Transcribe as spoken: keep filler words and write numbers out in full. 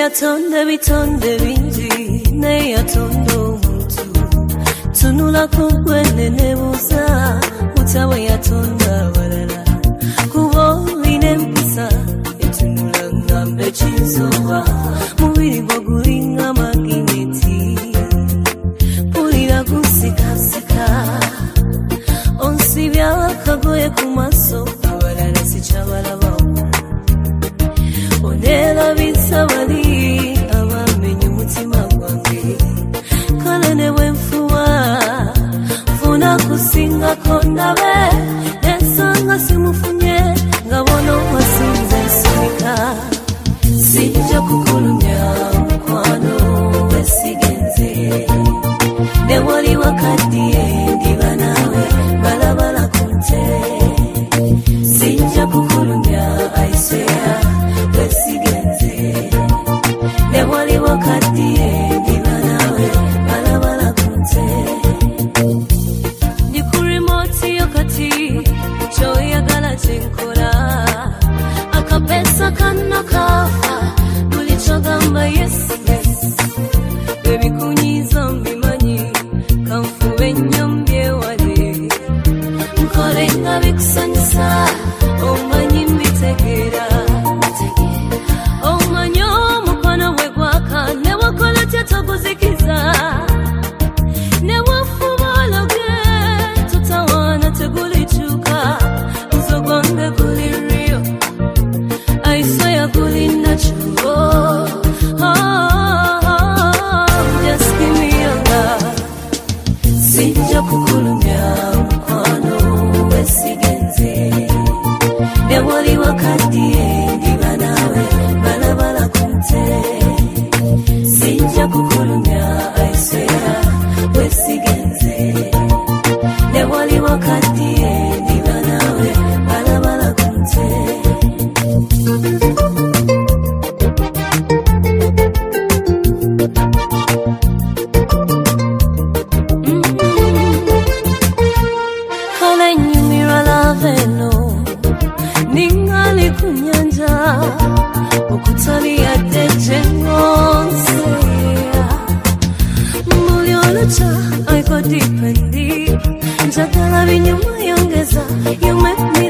yatonde bitonde bingi ne yatonde omuntu tunula kugwene nebuza utawe yatonda balala kubo ine mpisa etunula ngambe chizoba mubiri gwa gulinga magineti pulira kusikasika onsibya kagoye kumaso abalala sichabalaba onera bisabali abamenye umutima gwange kale ne wenfuwa funa kusinga kondabe nesanga simufunye ngabona wasinze sika sinja kukulumya mukwano wesigenze ne wali wakati ndiba nawe balabala kunte sinja kukulumya aisea wesigenze ne wali wakati ndiba nawe balabala kunte nikurimoti yokati choyagala chinkora akapesa kana kafa ulichogamba yes yes baby kunyiza mbimanyi kamfube nyombye wale nkore ngabikusanyisa omanyi mbitegera omanyo mukwano we gwaka ne wakola kyatoguzikiza ne wafubaloge tutawana tegulichuka uzogonde kuli rio aisaya kuli nachuo oh, oh, oh, just give me your love sinja kukulumya mukwano wesigenze ne wali wakati ndiba nawe balabala kunte sinja kukulumya aisea wesigenze ne wali wakati ndiba nawe balabala kunte ningali kunyanja ukutalia dejengonse muliolacha aiko dipendi njagala binyuma yongeza you make me